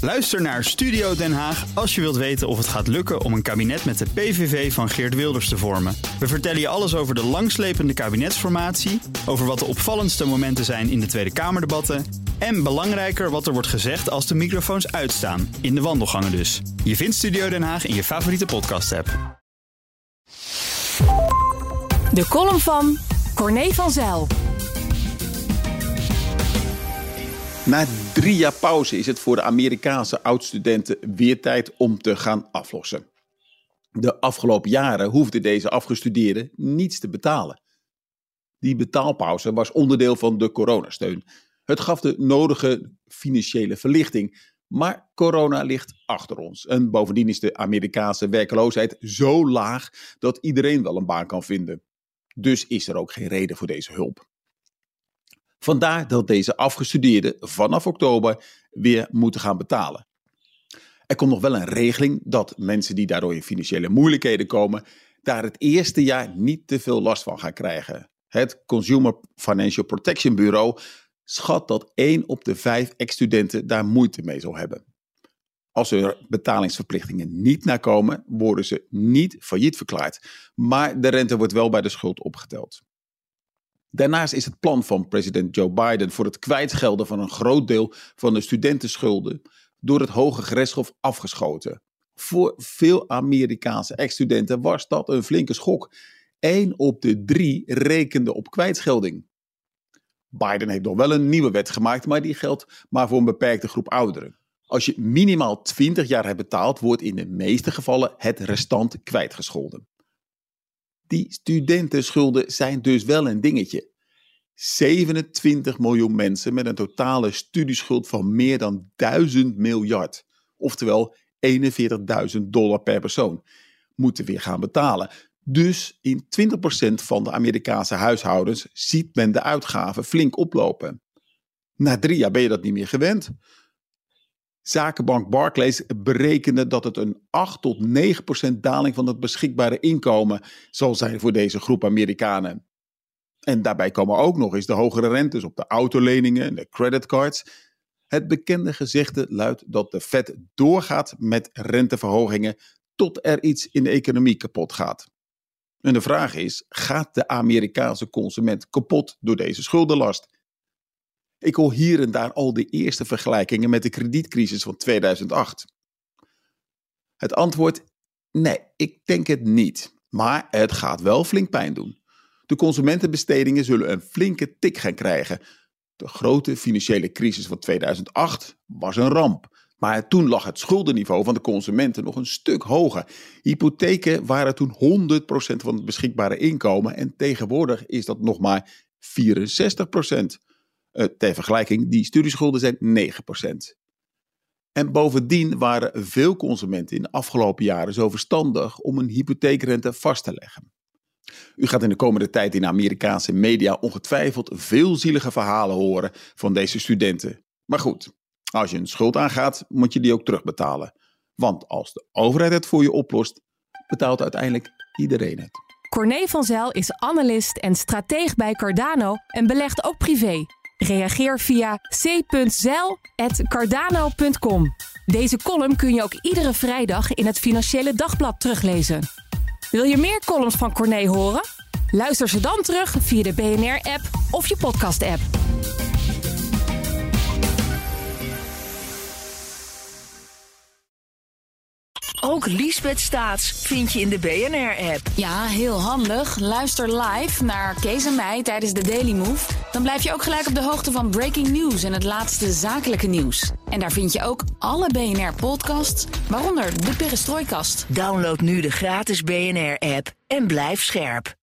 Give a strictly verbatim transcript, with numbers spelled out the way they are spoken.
Luister naar Studio Den Haag als je wilt weten of het gaat lukken om een kabinet met de P V V van Geert Wilders te vormen. We vertellen je alles over de langslepende kabinetsformatie, over wat de opvallendste momenten zijn in de Tweede Kamerdebatten en belangrijker wat er wordt gezegd als de microfoons uitstaan, in de wandelgangen dus. Je vindt Studio Den Haag in je favoriete podcast-app. De column van Corné van Zijl. Na drie jaar pauze is het voor de Amerikaanse oud-studenten weer tijd om te gaan aflossen. De afgelopen jaren hoefden deze afgestudeerden niets te betalen. Die betaalpauze was onderdeel van de coronasteun. Het gaf de nodige financiële verlichting. Maar corona ligt achter ons. En bovendien is de Amerikaanse werkloosheid zo laag dat iedereen wel een baan kan vinden. Dus is er ook geen reden voor deze hulp. Vandaar dat deze afgestudeerden vanaf oktober weer moeten gaan betalen. Er komt nog wel een regeling dat mensen die daardoor in financiële moeilijkheden komen, daar het eerste jaar niet te veel last van gaan krijgen. Het Consumer Financial Protection Bureau schat dat één op de vijf ex-studenten daar moeite mee zal hebben. Als er betalingsverplichtingen niet nakomen, worden ze niet failliet verklaard. Maar de rente wordt wel bij de schuld opgeteld. Daarnaast is het plan van president Joe Biden voor het kwijtschelden van een groot deel van de studentenschulden door het Hoge Gerechtshof afgeschoten. Voor veel Amerikaanse ex-studenten was dat een flinke schok. Eén op de drie rekende op kwijtschelding. Biden heeft nog wel een nieuwe wet gemaakt, maar die geldt maar voor een beperkte groep ouderen. Als je minimaal twintig jaar hebt betaald, wordt in de meeste gevallen het restant kwijtgescholden. Die studentenschulden zijn dus wel een dingetje. zevenentwintig miljoen mensen met een totale studieschuld van meer dan duizend miljard. Oftewel eenenveertigduizend dollar per persoon. Moeten weer gaan betalen. Dus in twintig procent van de Amerikaanse huishoudens ziet men de uitgaven flink oplopen. Na drie jaar ben je dat niet meer gewend. Zakenbank Barclays berekende dat het een acht tot negen procent daling van het beschikbare inkomen zal zijn voor deze groep Amerikanen. En daarbij komen ook nog eens de hogere rentes op de autoleningen en de creditcards. Het bekende gezegde luidt dat de Fed doorgaat met renteverhogingen tot er iets in de economie kapot gaat. En de vraag is, gaat de Amerikaanse consument kapot door deze schuldenlast? Ik hoor hier en daar al de eerste vergelijkingen met de kredietcrisis van tweeduizend acht. Het antwoord, nee, ik denk het niet. Maar het gaat wel flink pijn doen. De consumentenbestedingen zullen een flinke tik gaan krijgen. De grote financiële crisis van tweeduizend acht was een ramp. Maar toen lag het schuldenniveau van de consumenten nog een stuk hoger. Hypotheken waren toen honderd procent van het beschikbare inkomen en tegenwoordig is dat nog maar vierenzestig procent. Uh, ter vergelijking, die studieschulden zijn negen procent. En bovendien waren veel consumenten in de afgelopen jaren zo verstandig om een hypotheekrente vast te leggen. U gaat in de komende tijd in de Amerikaanse media ongetwijfeld veel zielige verhalen horen van deze studenten. Maar goed, als je een schuld aangaat, moet je die ook terugbetalen. Want als de overheid het voor je oplost, betaalt uiteindelijk iedereen het. Corné van Zijl is analist en strateeg bij Cardano en belegt ook privé. Reageer via c punt zijl apenstaartje cardano punt com. Deze column kun je ook iedere vrijdag in het Financiële Dagblad teruglezen. Wil je meer columns van Corné horen? Luister ze dan terug via de B N R-app of je podcast-app. Ook Liesbeth Staats vind je in de B N R-app. Ja, heel handig. Luister live naar Kees en mij tijdens de Daily Move. Dan blijf je ook gelijk op de hoogte van breaking news en het laatste zakelijke nieuws. En daar vind je ook alle B N R-podcasts, waaronder de Perestrooikast. Download nu de gratis B N R-app en blijf scherp.